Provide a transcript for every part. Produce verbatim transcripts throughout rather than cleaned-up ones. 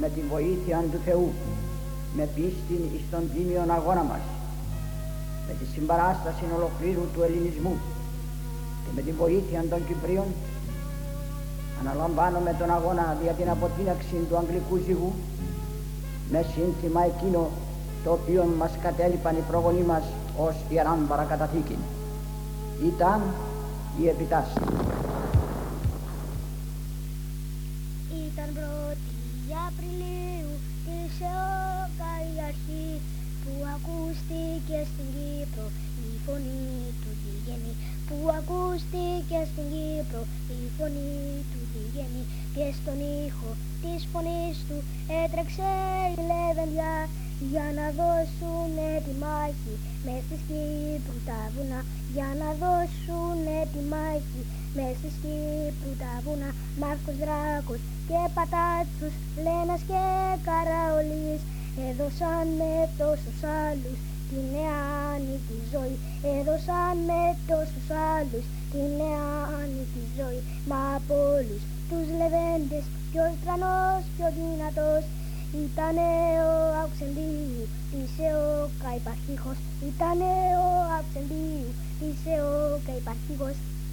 με τη βοήθεια του Θεού, με πίστην εις τον τίμιον αγώνα μας, με τη συμπαράσταση ολοκλήρου του ελληνισμού και με τη βοήθεια των Κυπρίων, αναλαμβάνομαι τον αγώνα για την αποτείναξη του αγγλικού ζυγού με σύνθημα εκείνο το οποίο μας κατέλειπαν οι προγονείς μας ως ιεράν παρακαταθήκη. Ήταν η επιτάσση. Ήταν πρώτη Απριλίου της ΕΟΚΑ η αρχή που ακούστηκε στην Κύπρο η φωνή του Διγενή, που ακούστηκε στην Κύπρο η φωνή του Διγενή, και στον ήχο της φωνής του έτρεξε η λεβενδιά για να δώσουνε τη μάχη μες στις Κύπρου τα βουνά, για να δώσουνε τη μάχη μες στις Κύπρου τα βουνά. Μάρκος Δράκος και Πατάτσος, Λένας και Καραολής έδωσαν με τόσους άλλους τη νεάνικη ζωή, έδωσαν με τόσους άλλους τη νεάνικη ζωή. Μα από όλους τους λεβέντες ποιος τρανός, πιο δυνατός ήτανε ο Αυξεντίου της ΕΟΚΑ υπαρχήχος, ήτανε ο Αυξεντίου της ΕΟΚΑ υπαρχήχος.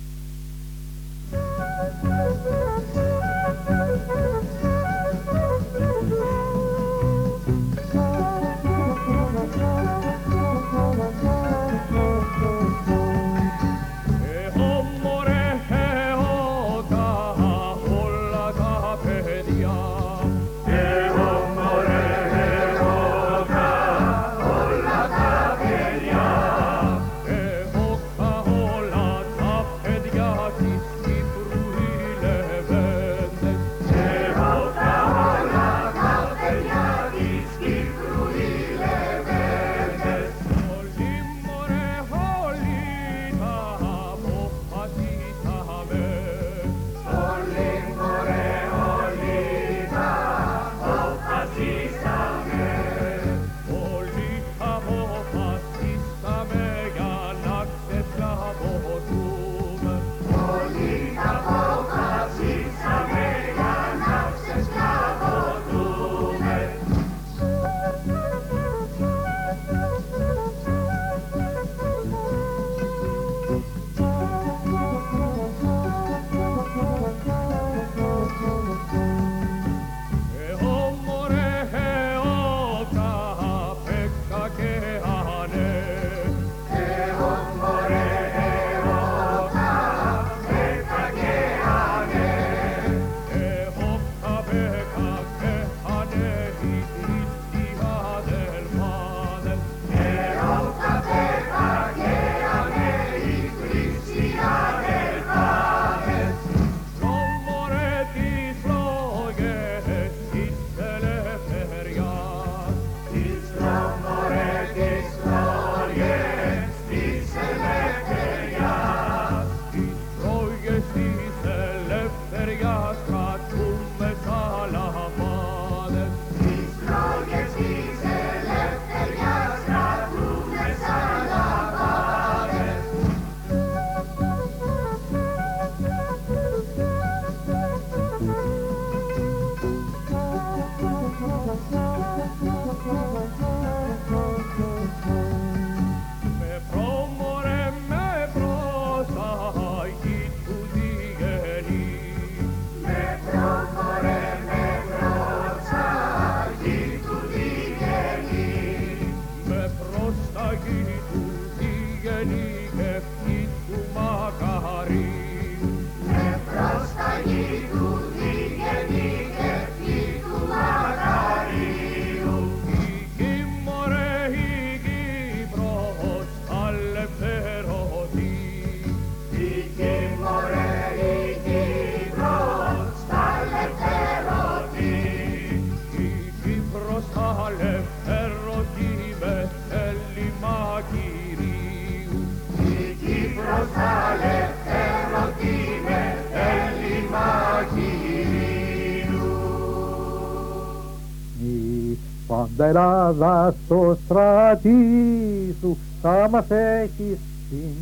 Πάντα Ελλάδα στο στράτη σου θα μας έχεις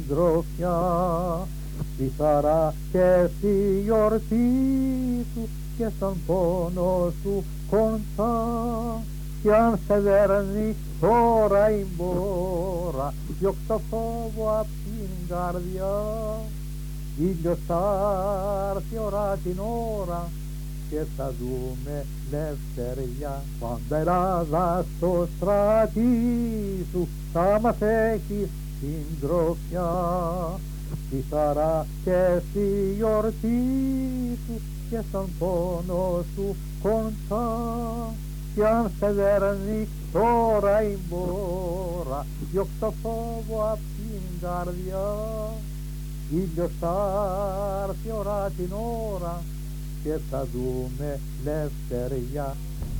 συντροφιά, στη χαρά και στη γιορτή σου και στον πόνο σου κοντά. Κι αν σε δέρνει τώρα η μπόρα, διώξ' το φόβο απ' την καρδιά. Ήλιος θα έρθει ώρα την ώρα και θα δούμε λευτεριά. Πάντα Ελλάδα στο στράτη σου θα μας έχει συντροφιά. Στη χαρά και στη γιορτή σου και στον πόνο σου κοντά. Κι αν σε δέρνει τώρα η μπόρα, διώξ' το φόβο απ' την καρδιά. Ήλιος θα έρθει ώρα την ώρα και θα δούμε λευτεριά.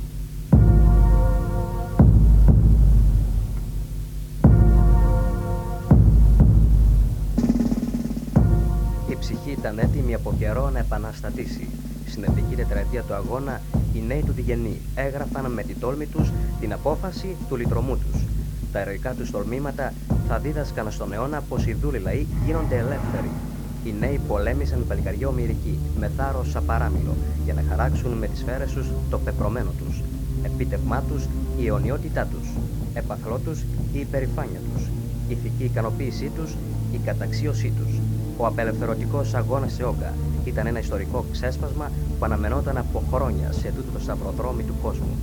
Η ψυχή ήταν έτοιμη από καιρό να επαναστατήσει. Στην εθνική τετραετία του αγώνα, οι νέοι του Διγενή έγραφαν με την τόλμη τους την απόφαση του λυτρωμού τους. Τα ηρωικά τους τολμήματα θα δίδασκαν στον αιώνα πως οι δούλοι λαοί γίνονται ελεύθεροι. Οι νέοι πολέμησαν παλικαριό μυρική, με θάρρος απαράμιλο, για να χαράξουν με τις σφαίρες τους το πεπρωμένο τους. Επίτευγμά τους η αιωνιότητά τους, έπαθλό τους η υπερηφάνεια τους, η ηθική ικανοποίησή τους, η καταξίωσή τους. Ο απελευθερωτικός αγώνας σε Όγκα ήταν ένα ιστορικό ξέσπασμα που αναμενόταν από χρόνια σε τούτο το σταυροδρόμι του κόσμου.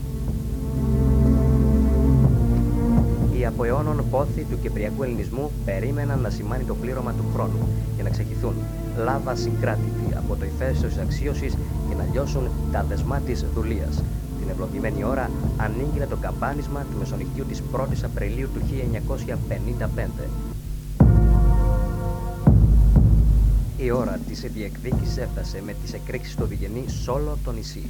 Οι από αιώνων πόθη του κυπριακού ελληνισμού περίμεναν να σημάνει το πλήρωμα του χρόνου για να ξεχυθούν λάβα συγκράτητη από το ηφαίστειο της αξίωσης και να λιώσουν τα δεσμά της δουλείας. Την ευλογημένη ώρα ανήγγειλε το καμπάνισμα του μεσονυχτίου της πρώτης Απριλίου του χίλια εννιακόσια πενήντα πέντε. Η ώρα της διεκδίκησης έφτασε με τις εκρήξεις του Διγενή σ' όλο το νησί.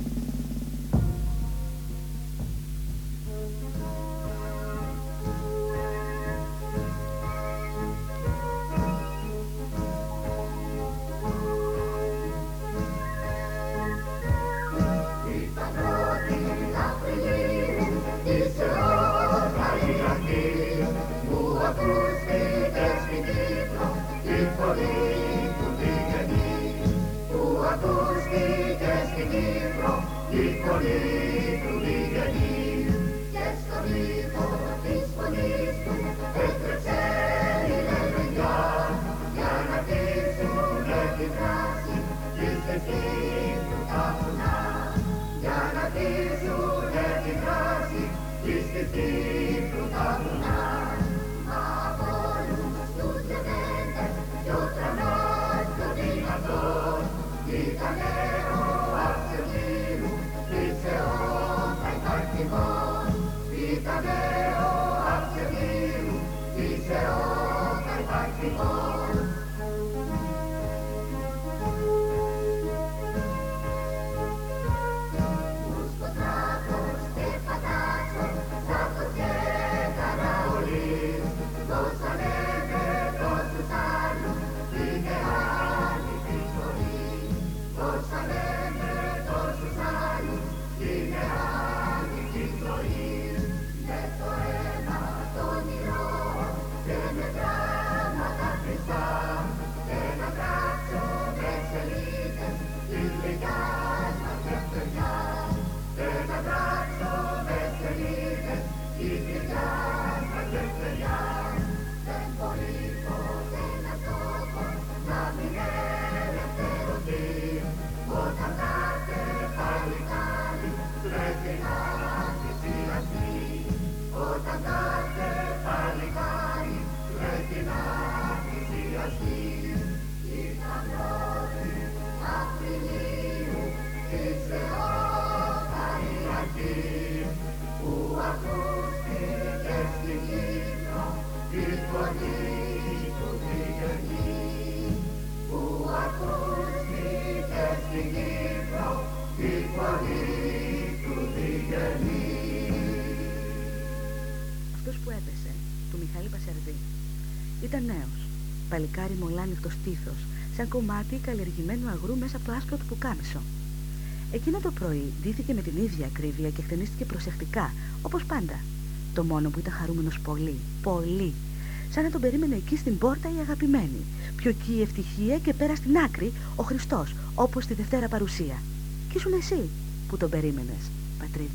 Αυτός που έπεσε, του Μιχάλη Πασαρδί, ήταν νέος, παλικάρι μολάνικτο στήθος, σαν κομμάτι καλλιεργημένου αγρού μέσα από το άσπρο του πουκάμισο. Εκείνο το πρωί ντύθηκε με την ίδια ακρίβεια και χτενίστηκε προσεκτικά, όπως πάντα. Το μόνο που ήταν χαρούμενος πολύ, πολύ, σαν να τον περίμενε εκεί στην πόρτα η αγαπημένη. Πιο εκεί η ευτυχία και πέρα στην άκρη ο Χριστός, όπως τη Δευτέρα Παρουσία. Κι ήσουν εσύ που τον περίμενες, πατρίδα.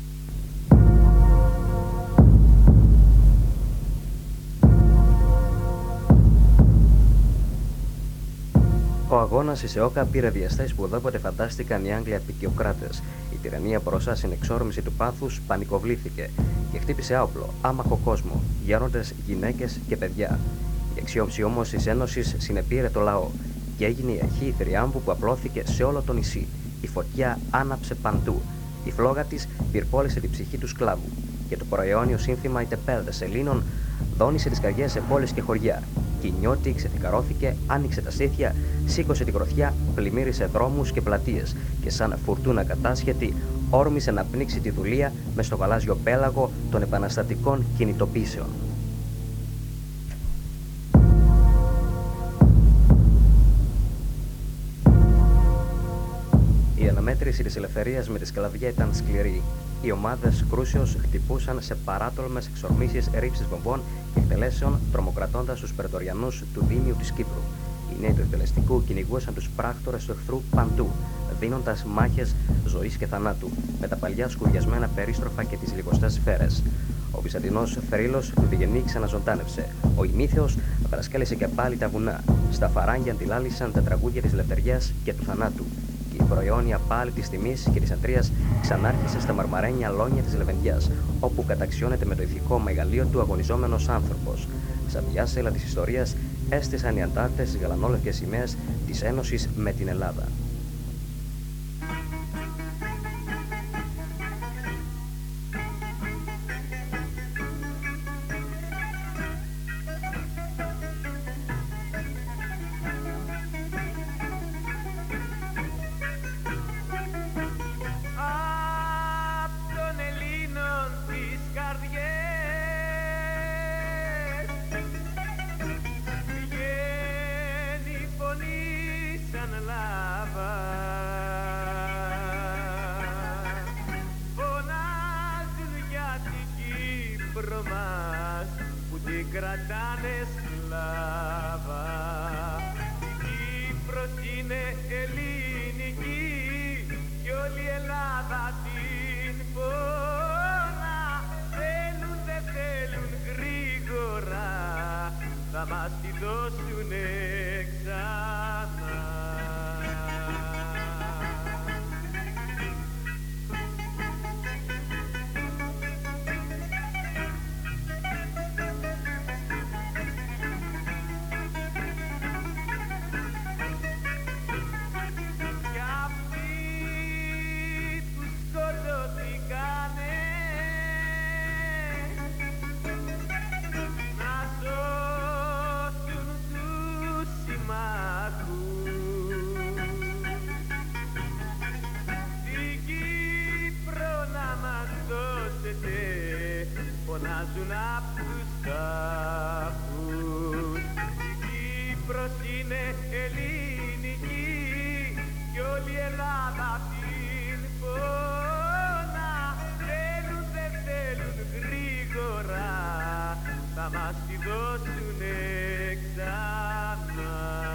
Ο αγώνας στη Σεόκα πήρε διαστάσεις που ουδέποτε φαντάστηκαν οι Άγγλοι απικιοκράτες. Η τυραννία μπροστά στην εξόρμηση του πάθους πανικοβλήθηκε και χτύπησε άοπλο, άμαχο κόσμο, γέροντες, γυναίκες και παιδιά. Η αξιόμψη όμως της Ένωσης συνεπήρε το λαό και έγινε η αρχή θριάμβου που απλώθηκε σε όλο το νησί. Η φωτιά άναψε παντού. Η φλόγα της πυρπόλησε την ψυχή του σκλάβου και το προαιώνιο σύνθημα «Οι τεπέλδες Ελλήνων» δόνησε τις καρδιές σε πόλεις και χωριά. Και η νιώτη ξεθυκαρώθηκε, άνοιξε τα στήθια, σήκωσε τη γροθιά, πλημμύρισε δρόμους και πλατείες και σαν φουρτούνα κατάσχετη όρμησε να πνίξει τη δουλεία μες στο γαλάζιο πέλαγο των επαναστατικών κινητοποίησεων. Η αναμέτρηση της ελευθερίας με τη σκλαβιά ήταν σκληρή. Οι ομάδες κρούσεως χτυπούσαν σε παράτολμες εξορμήσεις ρήψεις βομβών και εκτελέσεων, τρομοκρατώντας τους πρετοριανούς του Δήμιου της Κύπρου. Οι νέοι του εκτελεστικού κυνηγούσαν τους πράκτορες του εχθρού παντού, δίνοντας μάχες ζωής και θανάτου, με τα παλιά σκουριασμένα περίστροφα και τις λιγοστές σφαίρες. Ο βυζαντινός θρύλος του Διγενή ξαναζωντάνευσε. Ο ημίθεος βρασκέλισε και πάλι τα βουνά. Στα φαράγγια αντιλάλησαν τα τραγούδια της ελευθεριάς και του θανάτου. Η προαιώνια πάλι της τιμής και της αντρίας ξανάρχισε στα μαρμαρένια λόνια της Λεβεντιάς, όπου καταξιώνεται με το ηθικό μεγαλείο του αγωνιζόμενος άνθρωπος. Στα διάσελα της ιστορίας έστησαν οι αντάρτες τις γαλανόλευκες σημαίες της Ένωσης με την Ελλάδα. Κρατάνε σκλάβα. Η Κύπρος είναι ελληνική κι όλη η Ελλάδα την πόνα. Θέλουν δεν θέλουν γρήγορα, θα μας τη δώσουνε ξανά. Φωνάζουν απ' τους τάφους. Η Κύπρος είναι ελληνική κι όλη η Ελλάδα την πόνα. Θέλουν δεν θέλουν γρήγορα, θα μας τη δώσουνε ξανά.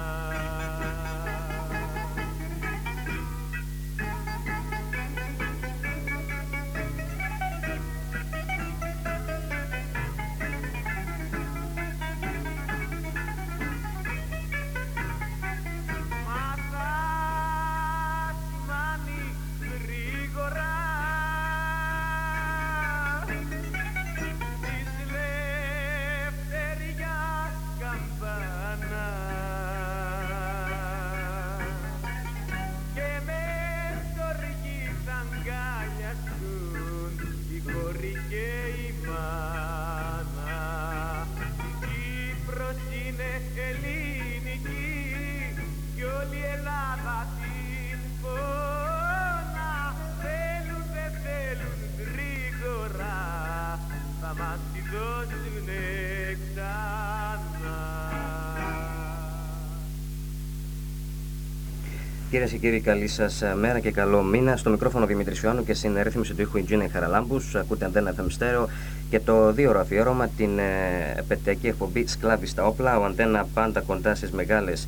Κυρίες και κύριοι, καλή σας μέρα και καλό μήνα. Στο μικρόφωνο Δημήτρης Ιωάννου και στην ρύθμιση του ήχου η Τζίνα Χαραλάμπους. Ακούτε Αντένα εφ εμ Stereo και το δύο ώρο αφιέρωμα την ε, επαιτειακή εκπομπή Σκλάβοι στα όπλα. Ο Αντένα πάντα κοντά στις μεγάλες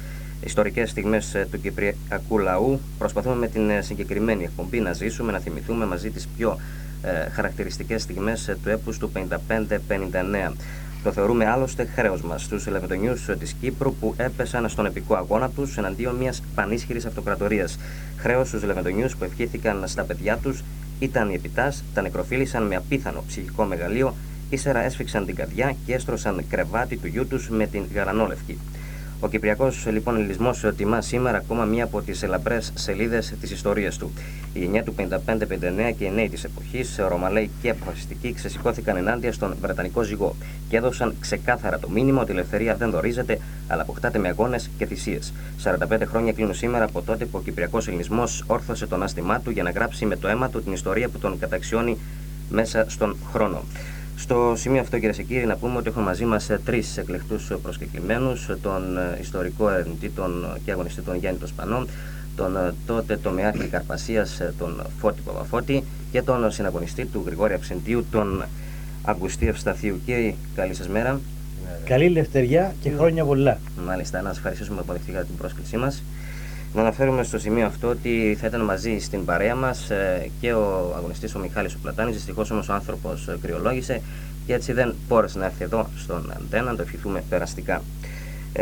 Ιστορικές στιγμές του κυπριακού λαού. Προσπαθούμε με την συγκεκριμένη εκπομπή να ζήσουμε, να θυμηθούμε μαζί τις πιο ε, χαρακτηριστικές στιγμές του έπους του πενήντα πέντε πενήντα εννέα. Το θεωρούμε άλλωστε χρέος μας στους λεβεντονιούς της Κύπρου που έπεσαν στον επικό αγώνα τους εναντίον μιας πανίσχυρης αυτοκρατορίας. Χρέος στους λεβεντονιούς που ευχήθηκαν στα παιδιά τους, ήταν οι επιτάς, τα νεκροφίλησαν με απίθανο ψυχικό μεγαλείο, ύστερα έσφιξαν την καρδιά και έστρωσαν κρεβάτι του γιού τους με την γαλανόλευκη. Ο κυπριακός λοιπόν ελληνισμός τιμά σήμερα ακόμα μία από τις λαμπρές σελίδες της ιστορίας του. Η γενιά του πενήντα πέντε πενήντα εννέα και οι νέοι της εποχής, ρωμαλαίοι και αποφασιστικοί, ξεσηκώθηκαν ενάντια στον Βρετανικό ζυγό και έδωσαν ξεκάθαρα το μήνυμα ότι η ελευθερία δεν δωρίζεται, αλλά αποκτάται με αγώνες και θυσίες. σαράντα πέντε χρόνια κλείνουν σήμερα από τότε που ο κυπριακός ελληνισμός όρθωσε το ανάστημά του για να γράψει με το αίμα του την ιστορία που τον καταξιώνει μέσα στον χρόνο. Στο σημείο αυτό, κυρίες και κύριοι, να πούμε ότι έχουμε μαζί μας τρεις εκλεκτούς προσκεκλημένους, τον ιστορικό ερευνητή τον και αγωνιστή τον Γιάννη τον Σπανό, τον τότε τομεάρχη Καρπασίας τον Φώτη Παπαφώτη και τον συναγωνιστή του Γρηγόρη Αψεντίου τον Αυγουστή Ευσταθίου. Κύριε, καλή σας μέρα. Καλή ελευθεριά και χρόνια πολλά. Μάλιστα, να σας ευχαριστήσουμε που αποδεχτήκατε την πρόσκλησή μας. Να αναφέρουμε στο σημείο αυτό ότι θα ήταν μαζί στην παρέα μας και ο αγωνιστής ο Μιχάλης ο Πλατάνης. Δυστυχώς όμως ο άνθρωπος κρυολόγησε και έτσι δεν μπόρεσε να έρθει εδώ στον Αντένα, να το ευχηθούμε περαστικά. Ε,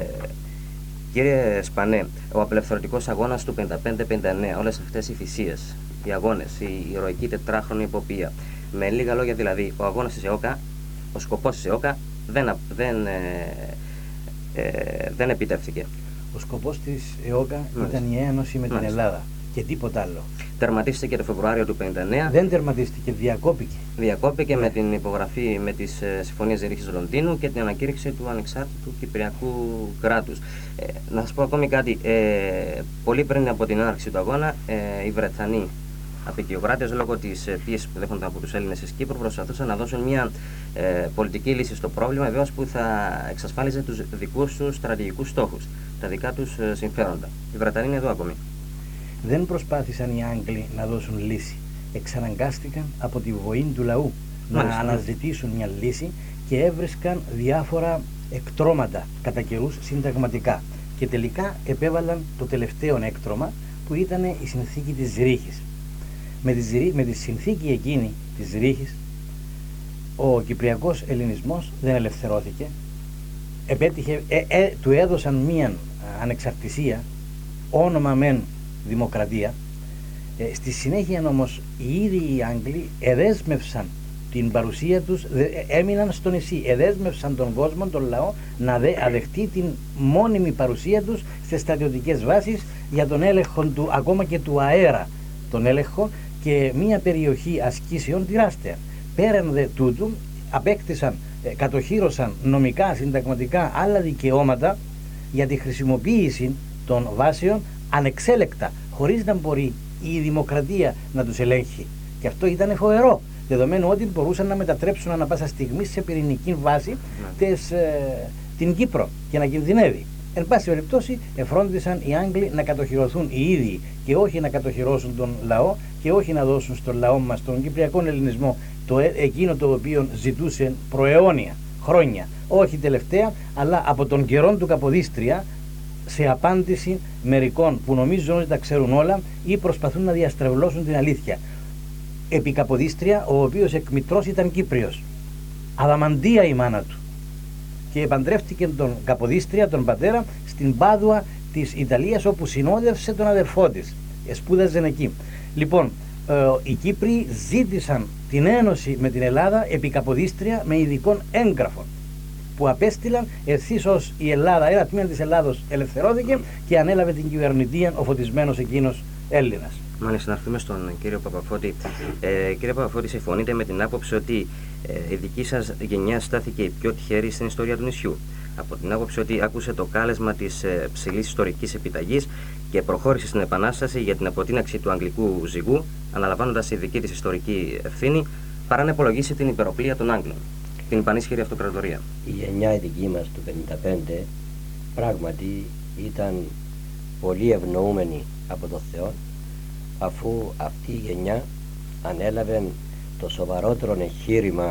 κύριε Σπανέ, ο απελευθερωτικός αγώνας του πενήντα πέντε πενήντα εννέα, όλες αυτές οι θυσίες, οι αγώνες, η ηρωική τετράχρονη εποπία, με λίγα λόγια δηλαδή, ο αγώνας της ΕΟΚΑ, ο σκοπός της ΕΟΚΑ δεν, δεν, ε, ε, δεν επιτεύχθηκε. Ο σκοπός της ΕΟΚΑ ήταν η ένωση με την Μάλιστα. Ελλάδα και τίποτα άλλο. Τερματίστηκε το Φεβρουάριο του πενήντα εννέα. Δεν τερματίστηκε, διακόπηκε. Διακόπηκε με την υπογραφή με τις ε, συμφωνίες Ζηρίχης Λονδίνου και την ανακήρυξη του ανεξάρτητου Κυπριακού κράτους. Ε, να σας πω ακόμη κάτι. Ε, πολύ πριν από την έναρξη του αγώνα, ε, οι Βρετανοί απεικιοκράτες, λόγω της ε, πίεσης που δέχονταν από τους Έλληνες της Κύπρου, προσπαθούσαν να δώσουν μια ε, πολιτική λύση στο πρόβλημα, βεβαίως που θα εξασφάλιζε τους δικούς τους στρατηγικούς στόχους, τα δικά τους ε, συμφέροντα. Οι Βρετανοί είναι εδώ ακόμη. Δεν προσπάθησαν οι Άγγλοι να δώσουν λύση. Εξαναγκάστηκαν από τη βοή του λαού Μάλιστα. να αναζητήσουν μια λύση και έβρισκαν διάφορα εκτρώματα κατά καιρούς συνταγματικά. Και τελικά επέβαλαν το τελευταίο έκτρωμα που ήταν η συνθήκη της Ζηρίχης. Με τη, Ζηρή, με τη συνθήκη εκείνη της Ζηρίχης ο Κυπριακός ελληνισμός δεν ελευθερώθηκε. Επέτυχε, ε, ε, του έδωσαν μία ανεξαρτησία, όνομα μεν δημοκρατία. Ε, στη συνέχεια όμως οι ίδιοι οι Άγγλοι εδέσμευσαν την παρουσία τους, δε, έμειναν στο νησί, εδέσμευσαν τον κόσμο, τον λαό να δε, αδεχτεί την μόνιμη παρουσία τους στις στρατιωτικές βάσεις για τον έλεγχο του, ακόμα και του αέρα, τον έλεγχο και μια περιοχή ασκήσεων τεράστια. Πέραν δε τούτου απέκτησαν, ε, κατοχύρωσαν νομικά, συνταγματικά άλλα δικαιώματα για τη χρησιμοποίηση των βάσεων ανεξέλεκτα, χωρίς να μπορεί η δημοκρατία να τους ελέγχει. Και αυτό ήταν φοβερό, δεδομένου ότι μπορούσαν να μετατρέψουν ανά πάσα στιγμή σε πυρηνική βάση τες, ε, την Κύπρο και να κινδυνεύει. Εν πάση περιπτώσει, εφρόντισαν οι Άγγλοι να κατοχυρωθούν οι ίδιοι και όχι να κατοχυρώσουν τον λαό και όχι να δώσουν στον λαό μας, τον Κυπριακό Ελληνισμό, το, εκείνο το οποίο ζητούσε προαιώνια χρόνια, όχι τελευταία, αλλά από τον καιρό του Καποδίστρια, σε απάντηση μερικών που νομίζουν ότι τα ξέρουν όλα ή προσπαθούν να διαστρεβλώσουν την αλήθεια. Επί Καποδίστρια, ο οποίος εκμητρός ήταν Κύπριος, Αδαμαντία η μάνα του, και επαντρεύτηκε τον Καποδίστρια, τον πατέρα, στην Πάδουα της Ιταλίας, όπου συνόδευσε τον αδερφό της. Σπούδαζε εκεί. Λοιπόν, ε, οι Κύπροι ζήτησαν την ένωση με την Ελλάδα επί Καποδίστρια με ειδικών έγγραφων που απέστειλαν ευθύς ως η Ελλάδα, ένα τμήμα της Ελλάδος ελευθερώθηκε και ανέλαβε την κυβερνητεία ο φωτισμένος εκείνος Έλληνας. Μάλιστα, να έρθουμε στον κύριο Παπαφώτη. Ε, κύριε Παπαφώτη, συμφωνείτε με την άποψη ότι ε, η δική σας γενιά στάθηκε η πιο τυχερή στην ιστορία του νησιού? Από την άποψη ότι άκουσε το κάλεσμα της ε, ψηλής ιστορικής επιταγής και προχώρησε στην Επανάσταση για την αποτείναξη του αγγλικού ζυγού, αναλαμβάνοντας η δική της ιστορική ευθύνη, παρά να υπολογίσει την υπεροπλία των Άγγλων, την πανίσχυρη αυτοκρατορία. Η γενιά η δική μας του πενήντα πέντε πράγματι ήταν πολύ ευνοούμενη από τον Θεό, αφού αυτή η γενιά ανέλαβε το σοβαρότερο εγχείρημα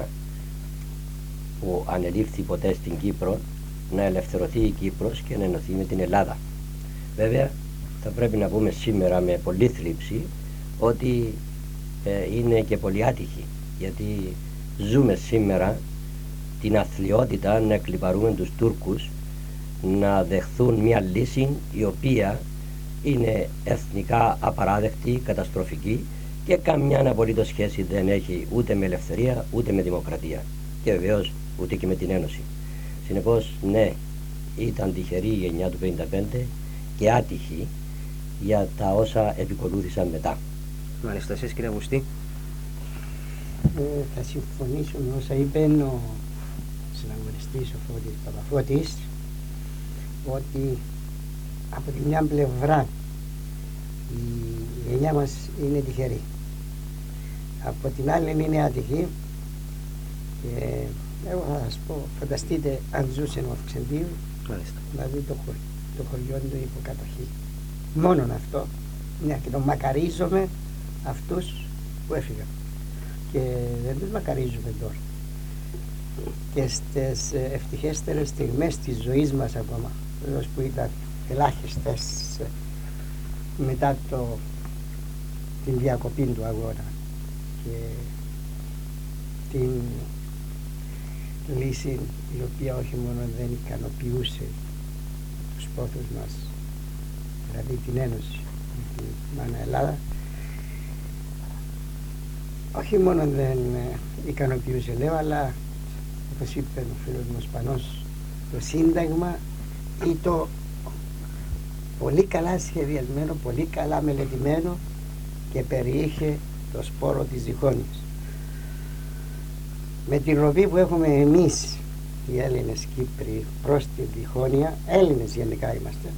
που ανελήφθη ποτέ στην Κύπρο, να ελευθερωθεί η Κύπρος και να ενωθεί με την Ελλάδα. Βέβαια θα πρέπει να πούμε σήμερα με πολύ θλίψη ότι ε, είναι και πολύ άτυχη, γιατί ζούμε σήμερα την αθλιότητα να εκλιπαρούμε τους Τούρκους να δεχθούν μια λύση η οποία είναι εθνικά απαράδεκτη, καταστροφική και καμιά απολύτως σχέση δεν έχει ούτε με ελευθερία ούτε με δημοκρατία και βεβαίως ούτε και με την Ένωση. Συνεπώς, ναι, ήταν τυχερή η γενιά του πενήντα πέντε και άτυχη για τα όσα επικολούθησαν μετά. Μάλιστα, εσείς κύριε Αυγουστή. Ε, θα συμφωνήσω με όσα είπε ο συναγωνιστής ο Φώτης Παπαφώτης, ότι από τη μια πλευρά η γενιά μας είναι τυχερή, από την άλλη είναι άτυχη. Και εγώ θα σας πω, φανταστείτε αν ζούσε ο Αυξεντίου να δει το, χω, το χωριό του υποκατοχή. Μόνον αυτό, μια και τον μακαρίζομαι αυτούς που έφυγαν και δεν τους μακαρίζουμε τώρα. Και στις ευτυχέστερες στιγμές της ζωής μας ακόμα, που ήταν ελάχιστες μετά το, την διακοπή του αγώνα και την λύση η οποία όχι μόνο δεν ικανοποιούσε τους πόθους μας, δηλαδή την Ένωση, την Μάνα Ελλάδα, όχι μόνο δεν ικανοποιούσε, λέω, αλλά όπως είπε ο φίλος μου Σπανός, το Σύνταγμα ή το πολύ καλά σχεδιασμένο, πολύ καλά μελετημένο και περιείχε το σπόρο της διχόνοιας. Με την ροπή που έχουμε εμείς οι Έλληνες Κύπροι προς τη διχόνοια, Έλληνες γενικά είμαστε,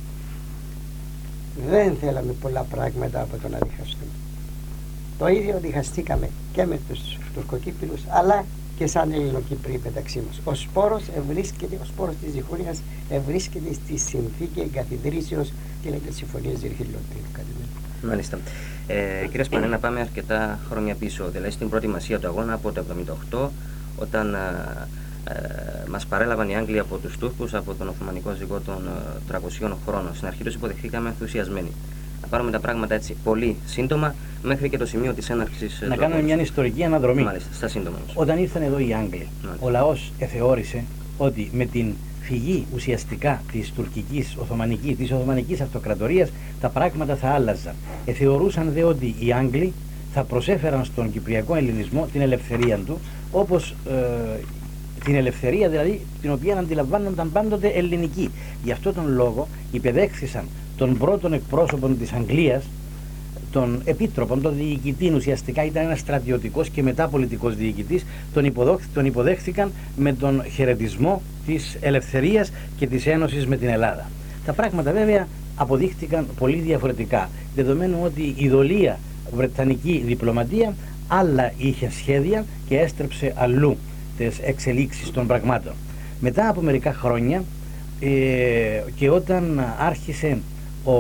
δεν θέλαμε πολλά πράγματα από το να διχαστούμε. Το ίδιο διχαστήκαμε και με τους Τουρκοκύπρους αλλά και σαν Ελληνοκύπροι μεταξύ μας. Ο σπόρος ευρίσκεται, ο σπόρος της διχόνοιας ευρίσκεται στη συνθήκη εγκαθιδρύσεως και λέγεται συμφωνίες Ζηριχηλωτήρου. Μάλιστα. Ε, κύριε Σπανέ, να πάμε αρκετά χρόνια πίσω, δηλαδή στην προετοιμασία του αγώνα από το εβδομήντα οκτώ, όταν ε, ε, μας παρέλαβαν οι Άγγλοι από τους Τούρκους από τον Οθωμανικό ζυγό των ε, τριακοσίων χρόνων. Στην αρχή τους υποδεχθήκαμε ενθουσιασμένοι. Να πάρουμε τα πράγματα έτσι πολύ σύντομα μέχρι και το σημείο της έναρξης. Να κάνουμε μια ιστορική αναδρομή. Μάλιστα, στα σύντομα. Όταν ήρθαν εδώ οι Άγγλοι, μάλιστα, ο λαός εθεώρησε ότι με την φυγή ουσιαστικά της τουρκικής, οθωμανικής, της Οθωμανικής Αυτοκρατορίας τα πράγματα θα άλλαζαν. Εθεωρούσαν δε ότι οι Άγγλοι θα προσέφεραν στον κυπριακό ελληνισμό την ελευθερία του, όπως ε, την ελευθερία δηλαδή την οποία αντιλαμβάνονταν πάντοτε ελληνική. Γι' αυτόν τον λόγο υπεδέχθησαν τον πρώτον εκπρόσωπον της Αγγλίας, τον επίτροπον, τον διοικητή, ουσιαστικά ήταν ένας στρατιωτικός και μετά πολιτικός διοικητής, τον, τον υποδέχθηκαν με τον χαιρετισμό της ελευθερίας και της ένωσης με την Ελλάδα. Τα πράγματα βέβαια αποδείχτηκαν πολύ διαφορετικά, δεδομένου ότι η δολία βρετανική διπλωματία άλλα είχε σχέδια και έστρεψε αλλού τις εξελίξεις των πραγμάτων. Μετά από μερικά χρόνια ε, και όταν άρχισε ο,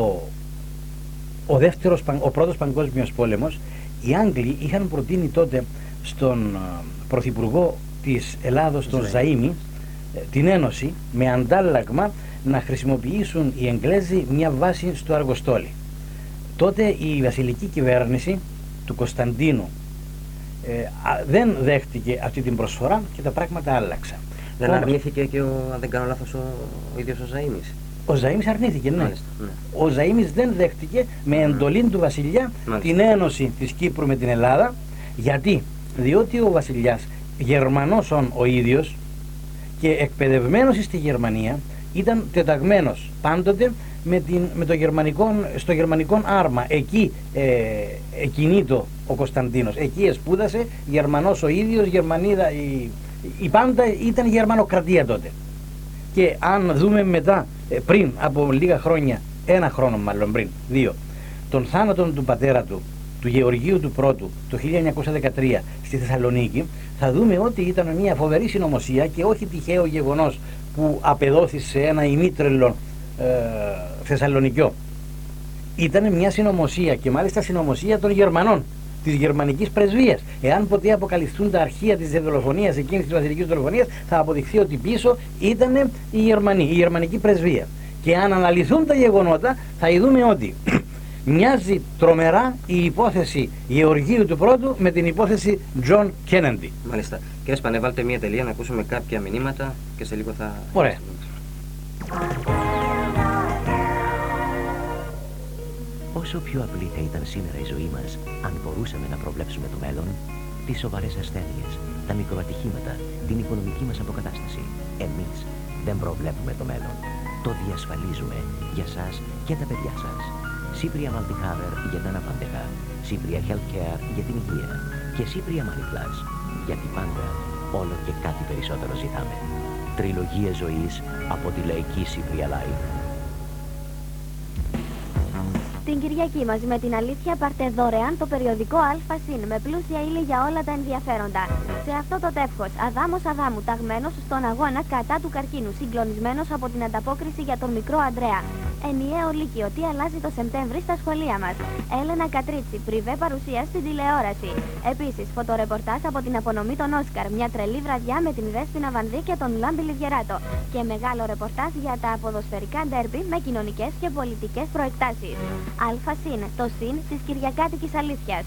ο, δεύτερος, ο πρώτος παγκόσμιος πόλεμος, οι Άγγλοι είχαν προτείνει τότε στον πρωθυπουργό της Ελλάδος, τον Ζαΐμι, την Ένωση με αντάλλαγμα να χρησιμοποιήσουν οι Εγγλέζοι μια βάση στο Αργοστόλι. Τότε η βασιλική κυβέρνηση του Κωνσταντίνου ε, α, δεν δέχτηκε αυτή την προσφορά και τα πράγματα άλλαξαν. Δεν Όμως, αρνήθηκε και ο, αν δεν κάνω λάθος, ο, ο ίδιος ο Ζαΐμις. Ο Ζαΐμις αρνήθηκε, ναι. Μάλιστα, ναι. Ο Ζαΐμις δεν δέχτηκε με εντολή του βασιλιά, μάλιστα, την ένωση της Κύπρου με την Ελλάδα. Γιατί? Διότι ο βασιλιάς, Γερμανός ο ίδιος και εκπαιδευμένος στη Γερμανία, ήταν τεταγμένος πάντοτε με, την, με το γερμανικό, στο γερμανικό άρμα. Εκεί ε, εκινήτω ο Κωνσταντίνος, εκεί εσπούδασε, Γερμανός ο ίδιος, Γερμανίδα, η, η πάντα ήταν γερμανοκρατία τότε. Και αν δούμε μετά, ε, πριν από λίγα χρόνια, ένα χρόνο μάλλον πριν, δύο, τον θάνατο του πατέρα του, του Γεωργίου του Πρώτου, το χίλια εννιακόσια δεκατρία στη Θεσσαλονίκη, θα δούμε ότι ήταν μια φοβερή συνωμοσία και όχι τυχαίο γεγονός που απεδόθη σε ένα ημίτρελο ε, Θεσσαλονικιό. Ήταν μια συνωμοσία και μάλιστα συνωμοσία των Γερμανών, της γερμανικής πρεσβείας. Εάν ποτέ αποκαλυφθούν τα αρχεία της δολοφονίας, εκείνης της βασιλικής δολοφονίας, θα αποδειχθεί ότι πίσω ήταν η Γερμανή, η γερμανική πρεσβεία. Και αν αναλυθούν τα γεγονότα θα ειδούμε ότι μοιάζει τρομερά η υπόθεση Γεωργίου του Πρώτου με την υπόθεση John Kennedy. Μάλιστα. Κύριε Σπανέ, βάλτε μια τελεία να ακούσουμε κάποια μηνύματα και σε λίγο θα... Ωραία. Όσο πιο απλή θα ήταν σήμερα η ζωή μας, αν μπορούσαμε να προβλέψουμε το μέλλον, τις σοβαρές ασθένειες, τα μικροατυχήματα, την οικονομική μας αποκατάσταση. Εμείς δεν προβλέπουμε το μέλλον. Το διασφαλίζουμε για σας και τα παιδιά σας. Cypria Multicover για τα αναπάντεχα, Cypria Healthcare για την υγεία και Cypria Money Plus, γιατί πάντα όλο και κάτι περισσότερο ζητάμε. Τριλογία ζωής από τη λαϊκή Cypria Life. Την Κυριακή μαζί με την αλήθεια πάρτε δωρεάν το περιοδικό ΑΣΥΝ με πλούσια ύλη για όλα τα ενδιαφέροντα. Σε αυτό το τεύχος, Αδάμος Αδάμου, ταγμένος στον αγώνα κατά του καρκίνου, συγκλονισμένος από την ανταπόκριση για τον μικρό Αντρέα. Ενιαίο Λύκειο, τι αλλάζει το Σεπτέμβρη στα σχολεία μας. Έλενα Κατρίτσι, πριβέ παρουσία στην τηλεόραση. Επίσης, φωτορεπορτάζ από την απονομή των Όσκαρ, μια τρελή βραδιά με την Δέσποινα Βανδύ και τον Λάμπη Λιβιεράτο. Και μεγάλο ρεπορτάζ για τα ποδοσφαιρικά ντέρμπι με κοινωνικές και πολιτικές προεκτάσεις. ΑΣΥΝ, το συν της Κυριακάτικης αλήθειας.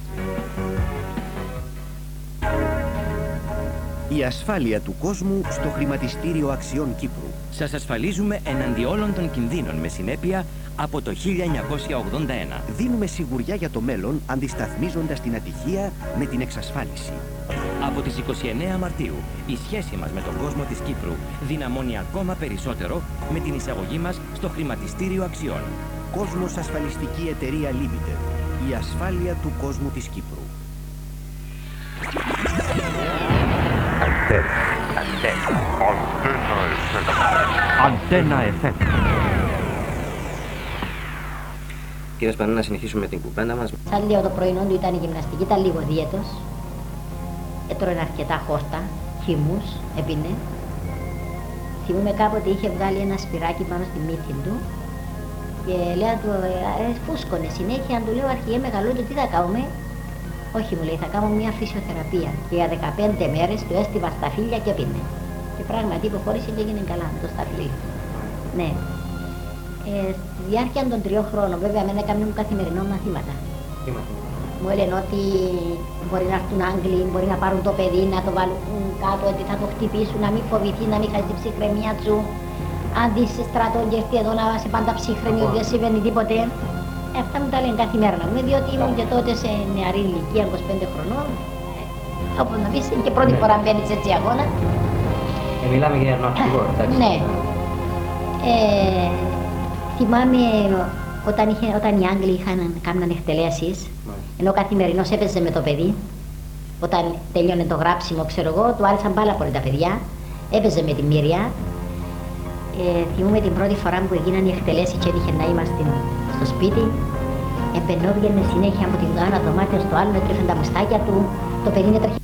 Η ασφάλεια του κόσμου στο χρηματιστήριο αξιών Κύπρου. Σας ασφαλίζουμε εναντί όλων των κινδύνων με συνέπεια από το χίλια εννιακόσια ογδόντα ένα. Δίνουμε σιγουριά για το μέλλον αντισταθμίζοντας την ατυχία με την εξασφάλιση. Από τις είκοσι εννέα Μαρτίου, η σχέση μας με τον κόσμο της Κύπρου δυναμώνει ακόμα περισσότερο με την εισαγωγή μας στο χρηματιστήριο αξιών. Κόσμος Ασφαλιστική Εταιρεία Limited. Η ασφάλεια του κόσμου της Κύπρου. Αντένα εφ εμ. Κύριε Σπανέ, να συνεχίσουμε την κουβέντα μας. Σαν λέω το πρωινό του ήταν η γυμναστική, ήταν λίγο δίαιτος. Έτρωγε αρκετά χόρτα, χυμούς, έπινε. Θυμούμαι κάποτε είχε βγάλει ένα σπυράκι πάνω στη μύτη του και λέω του, ε, φούσκωνε συνέχεια, αν του λέω αρχιέ μεγαλώνει, τι θα κάνουμε. Όχι, μου λέει, θα κάνω μια φυσιοθεραπεία. Και για δεκαπέντε μέρες του έστειβα στα φίλια και έπινε. Και πράγματι υποχώρησε και έγινε καλά με το σταφύλι. Ναι. Ε, στη διάρκεια των τριών χρόνων, βέβαια, με έκανε μου καθημερινό μαθήματα. Τι μαθήματα? Μου έλεγαν ότι μπορεί να έρθουν Άγγλοι, μπορεί να πάρουν το παιδί, να το βάλουν κάτω, ότι θα το χτυπήσουν, να μην φοβηθεί, να μην χάσει την ψυχραιμία του. Αν δεις στρατό και έρθει εδώ να είσαι πάντα ψύχρεμη, ότι δεν συμβαίνει τίποτε. Αυτά μου τα λένε καθημερινά μου, διότι ήμουν και τότε σε νεαρή ηλικία, είκοσι πέντε χρονών. Όπως να πεις, είναι και πρώτη φορά μπαίνεις έτσι αγώνα. Ε, μιλάμε για αρνοτικό, εντάξει. Ναι. Ε, θυμάμαι όταν, είχε, όταν οι Άγγλοι είχαν κάμναν εκτελέσεις, ενώ ο καθημερινός έπαιζε με το παιδί, όταν τελειώνε το γράψιμο, ξέρω εγώ, του άρεσαν πάρα πολύ τα παιδιά, έπαιζε με τη Μύρια. Ε, θυμούμαι την πρώτη φορά που έγιναν οι εκτελέσεις και έτυχε να είμαστε στο σπίτι. Επενόβγαινε συνέχεια από την το ένα δωμάτιο στο άλλο, έτρεφαν τα μουστάκια του, το παιδί έτρεχε